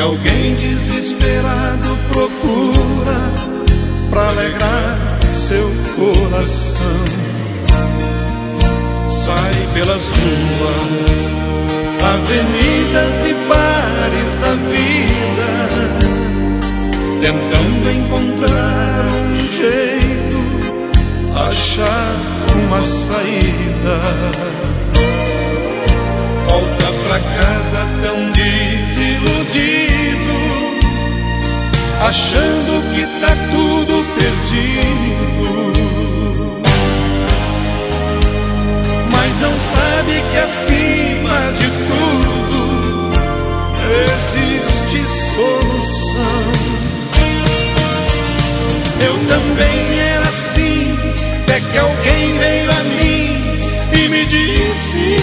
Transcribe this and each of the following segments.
alguém desesperado procura pra alegrar seu coração. Sai pelas ruas, avenidas e bares da vida, tentando encontrar um jeito, achar uma saída. Volta pra casa tão desiludido, achando que tá tudo perdido, mas não sabe que acima de tudo existe solução. Eu também era assim, até que alguém veio a mim e me disse: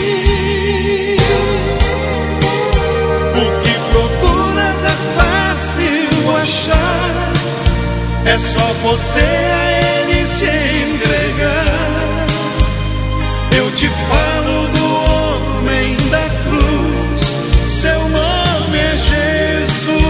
o que procuras é fácil achar, é só você a ele se entregar. Eu te falo do homem da cruz, seu nome é Jesus.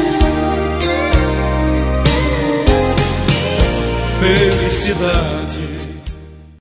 Felicidade